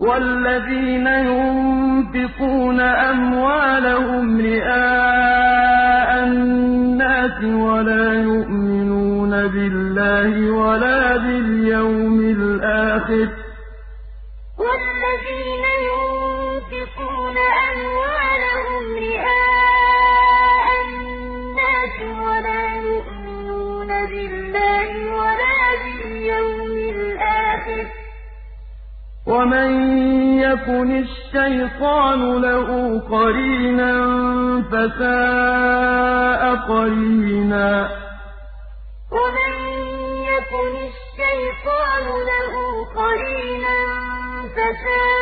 وَالَّذِينَ يُنفِقُونَ أَمْوَالَهُمْ رِئَاءَ النَّاسِ وَلَا يُؤْمِنُونَ بِاللَّهِ وَلَا بِالْيَوْمِ الْآخِرِ ۗ وَالَّذِينَ يُنفِقُونَ أَمْوَالَهُمْ رِئَاءَ النَّاسِ وَلَا يُؤْمِنُونَ بِاللَّهِ وَلَا بِالْيَوْمِ الْآخِرِ ۗ وَمَن يَكُنِ الشَّيْطَانُ لَهُ قَرِينًا فَسَاءَ قَرِينًا وَمَن يَكُنِ الشَّيْطَانُ لَهُ قَرِينًا فَسَاءَ